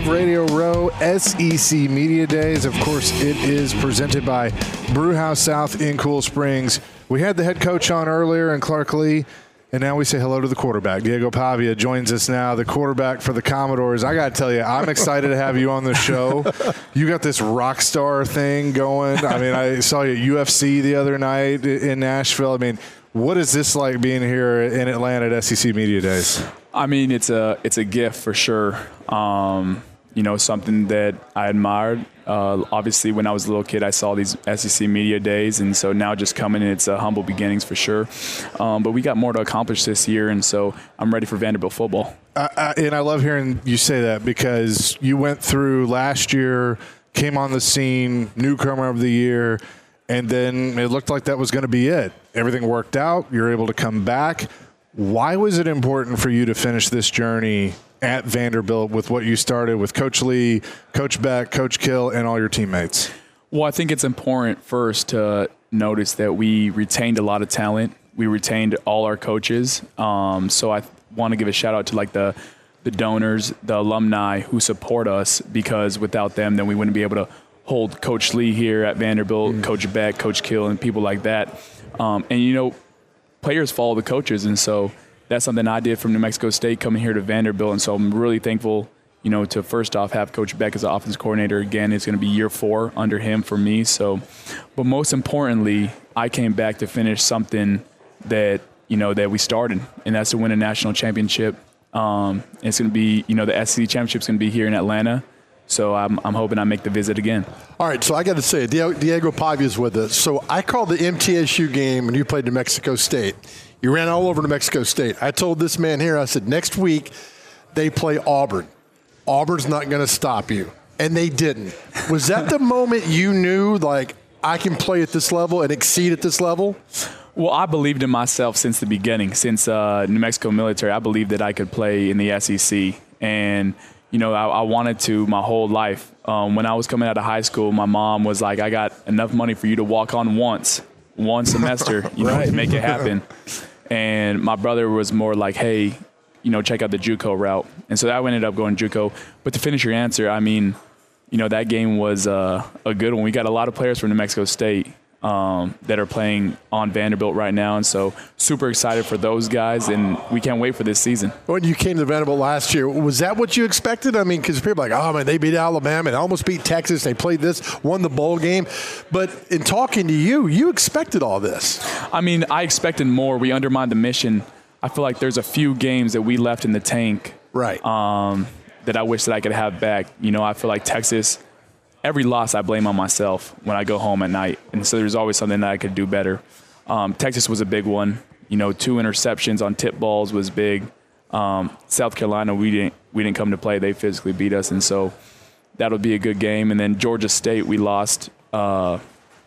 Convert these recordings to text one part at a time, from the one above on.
of Radio Row SEC Media Days. Of course, it is presented by Brewhouse South in Cool Springs. We had the head coach on earlier and Clark Lee, and now we say hello to the quarterback. Diego Pavia joins us now, the quarterback for the Commodores. I got to tell you, I'm excited to have you on the show. You got this rock star thing going. I mean, I saw you at UFC the other night in Nashville. I mean, what is this like being here in Atlanta at SEC Media Days? I mean, it's a gift for sure. Something that I admired. Obviously, when I was a little kid, I saw these SEC Media Days, and so now just coming in, it's humble beginnings for sure. But we got more to accomplish this year, and so I'm ready for Vanderbilt football. And I love hearing you say that because you went through last year, came on the scene, newcomer of the year, and then it looked like that was going to be it. Everything worked out. You're able to come back. Why was it important for you to finish this journey at Vanderbilt with what you started with Coach Lee, Coach Beck, Coach Kill, and all your teammates? Well, I think it's important first to notice that we retained a lot of talent. We retained all our coaches. So I want to give a shout out to the donors, the alumni who support us, because without them, then we wouldn't be able to hold Coach Lee here at Vanderbilt, Coach Beck, Coach Kill, and people like that. Players follow the coaches, and so that's something I did from New Mexico State coming here to Vanderbilt, and so I'm really thankful, to first off have Coach Beck as the offensive coordinator again. It's going to be year 4 under him for me. So, but most importantly, I came back to finish something that that we started, and that's to win a national championship. It's going to be the SEC championship's going to be here in Atlanta. So I'm hoping I make the visit again. All right, so I got to say, Diego Pavia is with us. So I called the MTSU game when you played New Mexico State. You ran all over New Mexico State. I told this man here, I said, next week they play Auburn. Auburn's not going to stop you. And they didn't. Was that the moment you knew, I can play at this level and exceed at this level? Well, I believed in myself since the beginning. Since New Mexico military, I believed that I could play in the SEC. And I wanted to my whole life. When I was coming out of high school, my mom was like, I got enough money for you to walk on one semester, to make it happen. And my brother was more like, hey, check out the JUCO route. And so I ended up going JUCO. But to finish your answer, I mean, that game was a good one. We got a lot of players from New Mexico State that are playing on Vanderbilt right now. And so super excited for those guys, and we can't wait for this season. When you came to Vanderbilt last year, was that what you expected? I mean, because people are like, oh, man, they beat Alabama and almost beat Texas. They played this, won the bowl game. But in talking to you, you expected all this. I mean, I expected more. We undermined the mission. I feel like there's a few games that we left in the tank right? That I wish that I could have back. I feel like Texas – every loss I blame on myself when I go home at night. And so there's always something that I could do better. Texas was a big one. 2 interceptions on tip balls was big. South Carolina, we didn't come to play. They physically beat us. And so that'll be a good game. And then Georgia State, we lost in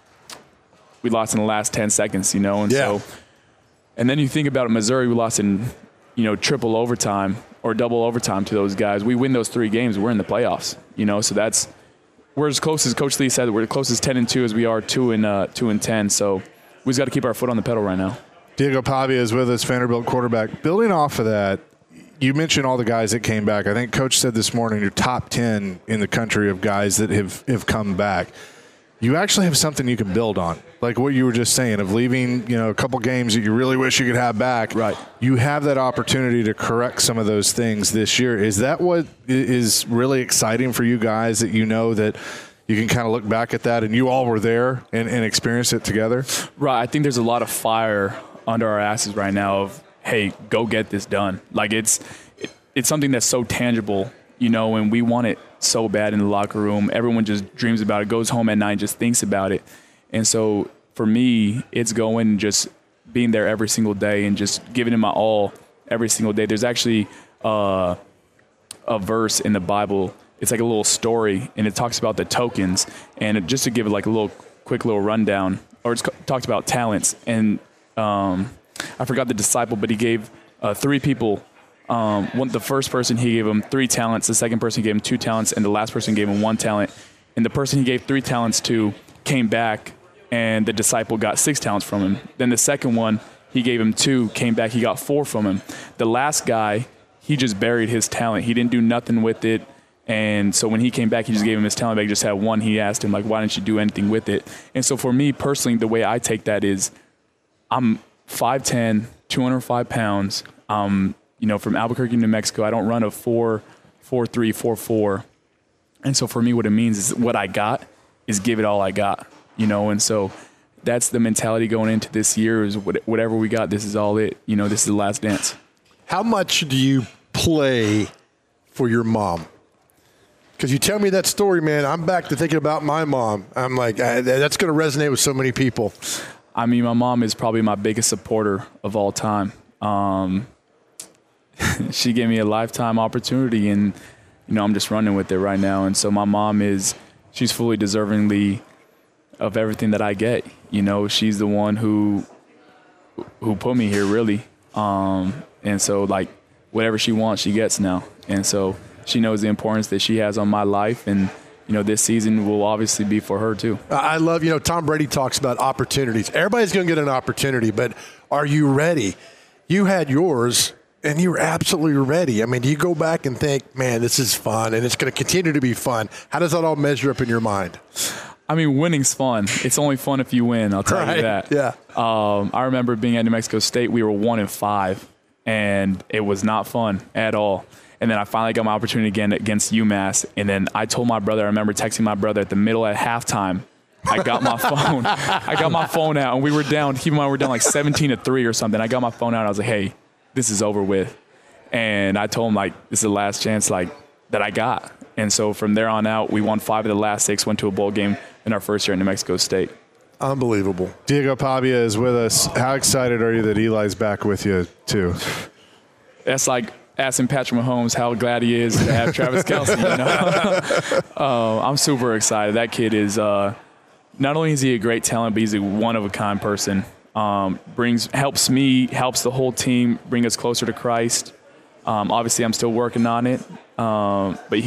the last 10 seconds, And so, and then you think about it, Missouri, we lost in, triple overtime or double overtime to those guys. We win those 3 games, we're in the playoffs, so we're as close as Coach Lee said. We're as close as 10-2 as we are 2-10. So we just got to keep our foot on the pedal right now. Diego Pavia is with us, Vanderbilt quarterback. Building off of that, you mentioned all the guys that came back. I think Coach said this morning you're top 10 in the country of guys that have come back. You actually have something you can build on, like what you were just saying of leaving, a couple games that you really wish you could have back. Right. You have that opportunity to correct some of those things this year. Is that what is really exciting for you guys, that that you can kind of look back at that and you all were there and experience it together? Right. I think there's a lot of fire under our asses right now of, hey, go get this done. Like it's something that's so tangible, and we want it so bad in the locker room. Everyone just dreams about it, goes home at night and just thinks about it. And so for me, it's going and just being there every single day and just giving it my all every single day. There's actually a verse in the Bible. It's like a little story, and it talks about the tokens. And just to give it like a quick little rundown, or it's talked about talents. And I forgot the disciple, but he gave 3 people. The first person, he gave him 3 talents. The second person, he gave him 2 talents. And the last person gave him 1 talent. And the person he gave 3 talents to came back, and the disciple got 6 talents from him. Then the second one, he gave him 2, came back, he got 4 from him. The last guy, he just buried his talent. He didn't do nothing with it. And so when he came back, he just gave him his talent bag, just had one. He asked him, like, why didn't you do anything with it? And so for me personally, the way I take that is I'm 5'10", 205 pounds. From Albuquerque, New Mexico. I don't run a 4.3, 4.4. And so for me, what it means is what I got is give it all I got, and so that's the mentality going into this year is whatever we got, this is all it. This is the last dance. How much do you play for your mom? Because you tell me that story, man, I'm back to thinking about my mom. I'm like, that's going to resonate with so many people. I mean, my mom is probably my biggest supporter of all time. She gave me a lifetime opportunity, and I'm just running with it right now. And so my mom she's fully deservingly of everything that I get. She's the one who put me here, really. And so, like, whatever she wants, she gets now. And so she knows the importance that she has on my life. And, this season will obviously be for her, too. I love, Tom Brady talks about opportunities. Everybody's going to get an opportunity, but are you ready? You had yours, and you were absolutely ready. I mean, do you go back and think, man, this is fun, and it's going to continue to be fun? How does that all measure up in your mind? I mean, winning's fun. It's only fun if you win, I'll tell you that. Yeah. I remember being at New Mexico State, we were 1-5, and it was not fun at all. And then I finally got my opportunity again against UMass, and then I told my brother, I remember texting my brother at the middle at halftime, I got my phone. I got my phone out, and we were down, keep in mind, we were down like 17-3 or something. I got my phone out, and I was like, hey, this is over with. And I told him, like, this is the last chance, like, that I got. And so from there on out, we won 5 of the last 6, went to a bowl game in our first year at New Mexico State. Unbelievable. Diego Pavia is with us. How excited are you that Eli's back with you, too? That's like asking Patrick Mahomes how glad he is to have Travis Kelce. I'm super excited. That kid is not only is he a great talent, but he's a one-of-a-kind person. Helps me, helps the whole team bring us closer to Christ. Obviously, I'm still working on it, but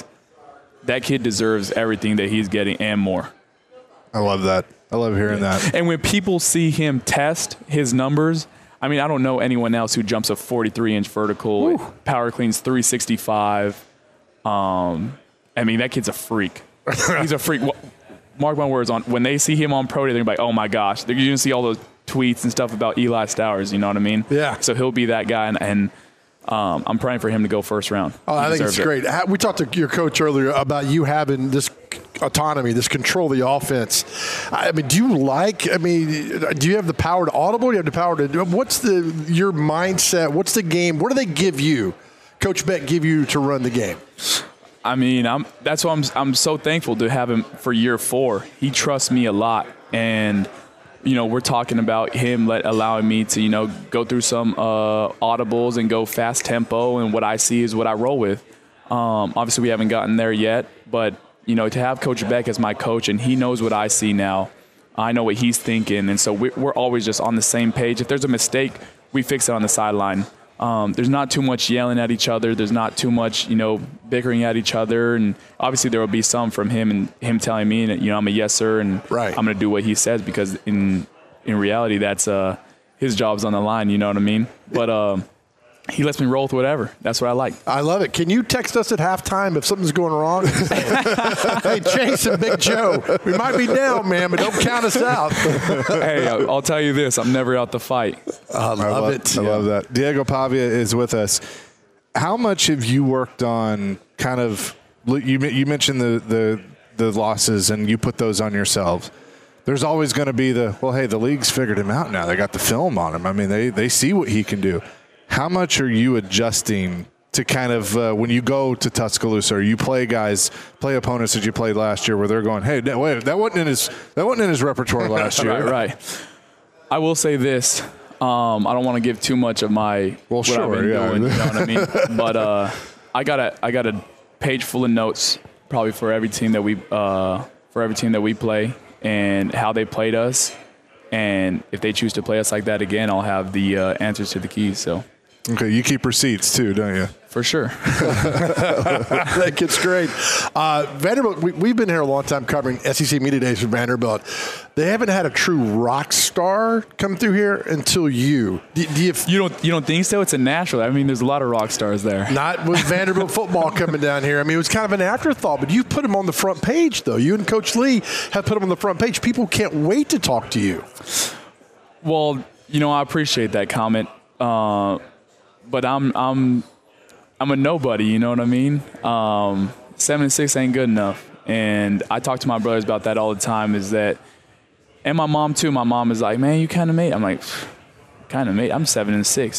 that kid deserves everything that he's getting and more. I love that. I love hearing that. And when people see him test his numbers, I mean, I don't know anyone else who jumps a 43-inch vertical, Woo. Power cleans 365. I mean, that kid's a freak. He's a freak. Mark my words, when they see him on pro day, they're going to be like, oh, my gosh. They're going to see all those tweets and stuff about Eli Stowers, you know what I mean? Yeah. So he'll be that guy, and I'm praying for him to go first round. Oh, I think it's great. We talked to your coach earlier about you having this autonomy, this control of the offense. I mean, do you have the power to audible? Do you have the power to – what's your mindset? What's the game? What do they give you, Coach Beck give you to run the game? I mean, that's why I'm so thankful to have him for year 4. He trusts me a lot, and – we're talking about him allowing me to, go through some audibles and go fast tempo, and what I see is what I roll with. Obviously, we haven't gotten there yet, but, to have Coach Beck as my coach, and he knows what I see now. I know what he's thinking, and so we're always just on the same page. If there's a mistake, we fix it on the sideline. There's not too much yelling at each other. There's not too much, bickering at each other. And obviously there will be some from him and him telling me, I'm a yes, sir, and right. I'm going to do what he says, because in reality, that's his job's on the line. You know what I mean? But he lets me roll with whatever. That's what I like. I love it. Can you text us at halftime if something's going wrong? Hey, Chase and Big Joe, we might be down, man, but don't count us out. Hey, I'll tell you this. I'm never out to fight. I love it. I love that. Diego Pavia is with us. How much have you worked on kind of – you mentioned the losses, and you put those on yourselves. There's always going to be the league's figured him out now. They got the film on him. I mean, they see what he can do. How much are you adjusting to kind of when you go to Tuscaloosa, or you play opponents that you played last year, where they're going, hey, wait, that wasn't in his repertoire last year. Right. I will say this. I don't want to give too much of my what I've been doing. You know what I mean? But I got a page full of notes probably for every team that we play and how they played us. And if they choose to play us like that again, I'll have the answers to the keys. So Okay, you keep receipts too, don't you? For sure. I think it's great. Vanderbilt, we've been here a long time covering SEC Media Days for Vanderbilt. They haven't had a true rock star come through here until you. You don't think so? It's in Nashville. I mean, there's a lot of rock stars there. Not with Vanderbilt football coming down here. I mean, it was kind of an afterthought, but you put them on the front page, though. You and Coach Lee have put them on the front page. People can't wait to talk to you. Well, I appreciate that comment, but I'm a nobody. You know what I mean? 7-6 ain't good enough, and I talk to my brothers about that all the time. And my mom too. My mom is like, "Man, you kind of made." I'm like, "Kind of made." I'm 7-6.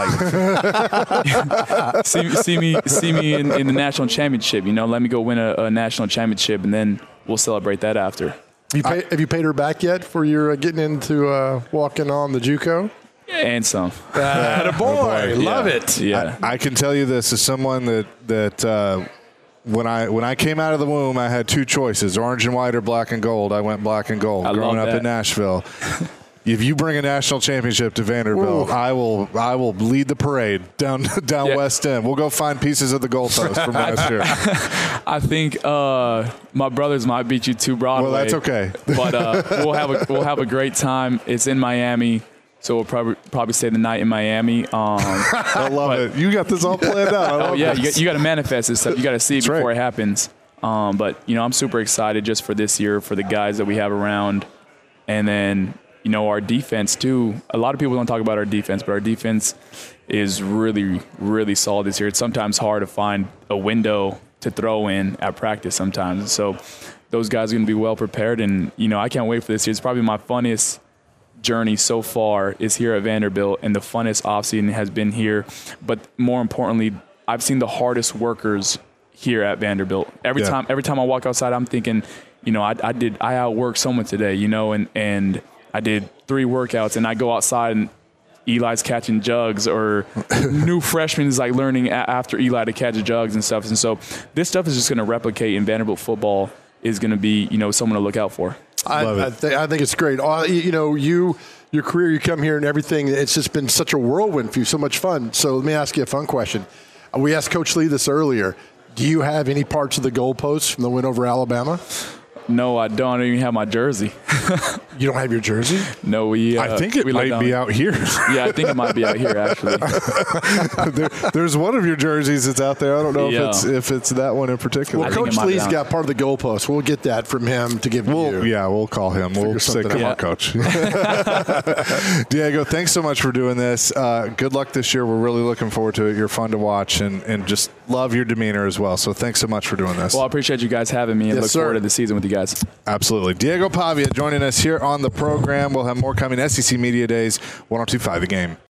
Like, see me in the national championship. Let me go win a national championship, and then we'll celebrate that after. Have you paid her back yet for your getting into walking on the JUCO? And some. Attaboy. Love it. Yeah. I can tell you this as someone that when I came out of the womb, I had two choices: orange and white or black and gold. I went black and gold. Growing up in Nashville. If you bring a national championship to Vanderbilt, ooh, I will lead the parade down West End. We'll go find pieces of the goalpost from last year. I think my brothers might beat you to Broadway. Well, that's okay. But we'll have a great time. It's in Miami, so we'll probably stay the night in Miami. I love it. You got this all planned out. You got to manifest this stuff. You got to see it before it happens. But I'm super excited just for this year, for the guys that we have around, and then. Our defense, too. A lot of people don't talk about our defense, but our defense is really, really solid this year. It's sometimes hard to find a window to throw in at practice sometimes. So those guys are going to be well prepared, and, I can't wait for this year. It's probably my funnest journey so far is here at Vanderbilt, and the funnest offseason has been here. But more importantly, I've seen the hardest workers here at Vanderbilt. Every time I walk outside, I'm thinking, I outworked someone today, and I did 3 workouts, and I go outside and Eli's catching jugs, or new freshman is like learning after Eli to catch jugs and stuff. And so this stuff is just going to replicate, and Vanderbilt football is going to be, someone to look out for. I think it's great. Your career, you come here and everything, it's just been such a whirlwind for you, so much fun. So let me ask you a fun question. We asked Coach Lee this earlier. Do you have any parts of the goalposts from the win over Alabama? No, I don't. I don't even have my jersey. You don't have your jersey? No, I think it might be out here. Yeah, I think it might be out here, actually. There's one of your jerseys that's out there. I don't know if it's that one in particular. Well, Coach Lee's got part of the goalpost. We'll get that from him to give you. Yeah, we'll call him. We'll say, come on, Coach. Diego, thanks so much for doing this. Good luck this year. We're really looking forward to it. You're fun to watch, and just love your demeanor as well. So thanks so much for doing this. Well, I appreciate you guys having me, and look forward to the season with you guys. Absolutely. Diego Pavia joining us here on the program. We'll have more coming. SEC Media Days, 102.5 The Game.